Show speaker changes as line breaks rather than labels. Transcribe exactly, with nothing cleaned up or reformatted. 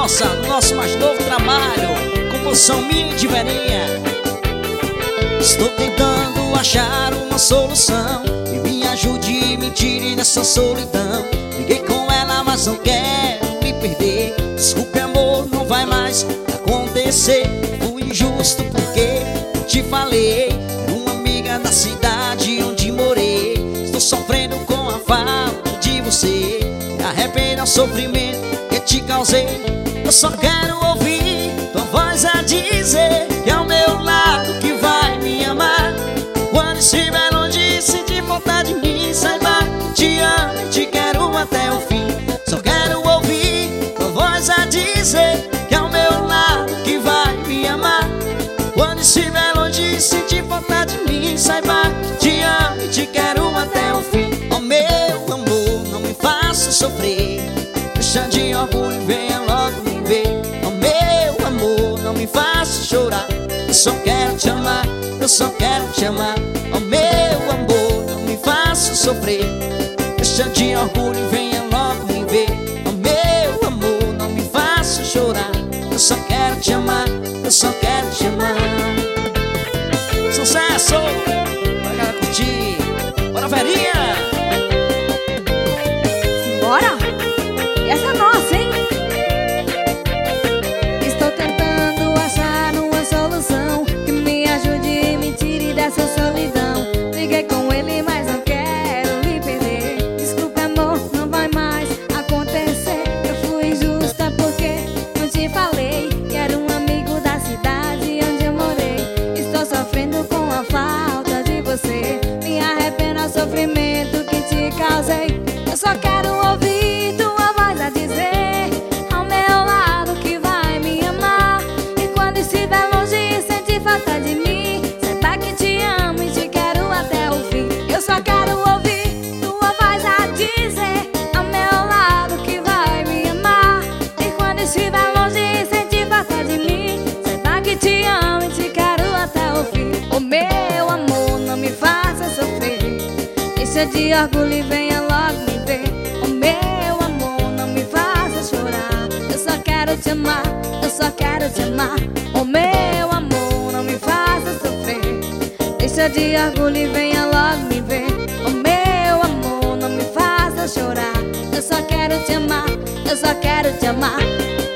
Nossa, do nosso mais novo trabalho, composição minha de Verinha. Estou tentando achar uma solução e me ajude e me tire dessa solidão. Liguei com ela, mas não quero me perder. Desculpe, amor, não vai mais acontecer. Fui injusto porque te falei. Era uma amiga da cidade onde morei. Estou sofrendo com a falta de você. Me arrependo ao sofrimento que te causei. Eu só quero ouvir tua voz a dizer que é o meu lado que vai me amar. Quando estiver longe, sentir falta de mim, saiba que te amo e te quero até o fim. Só quero ouvir tua voz a dizer que é o meu lado que vai me amar. Quando estiver longe, sentir falta de mim, saiba que te amo e te quero até o fim. Oh meu amor, não me faça sofrer. Deixa de orgulho, venha logo me ver. Oh meu amor, não me faça chorar. Eu só quero te amar, eu só quero te amar. Oh meu amor, não me faça sofrer. Deixa de orgulho, venha logo me ver. Oh meu amor, não me faça chorar. Eu só quero te amar, eu só quero te amar. Sucesso! Pra galera curtir. Bora, Verinha!
Bora! Essa é nossa, hein? Estou tentando achar uma solução que me ajude e me tire dessa solidão. Liguei com ele, mas não quero me perder. Desculpa, amor, não vai mais acontecer. Eu fui injusta porque não te falei que era um amigo da cidade onde eu morei. Estou sofrendo com a falta de você. Me arrependo ao sofrimento que te causei. Eu só quero ouvir tua voz a dizer ao meu lado que vai me amar. E quando estiver longe e sentir falta de mim, saiba que te amo e te quero até o fim. Eu só quero ouvir tua voz a dizer ao meu lado que vai me amar. E quando estiver longe e sentir falta de mim, saiba que te amo e te quero até o fim. Oh meu amor, não me faça sofrer. Deixa de orgulho e venha logo me ver. Oh meu amor, não me faça chorar. Eu só quero te amar, eu só quero te amar. Oh meu amor, não me faça sofrer. Deixa de orgulho e venha logo me ver. Oh meu amor, não me faça chorar. Eu só quero te amar, eu só quero te amar.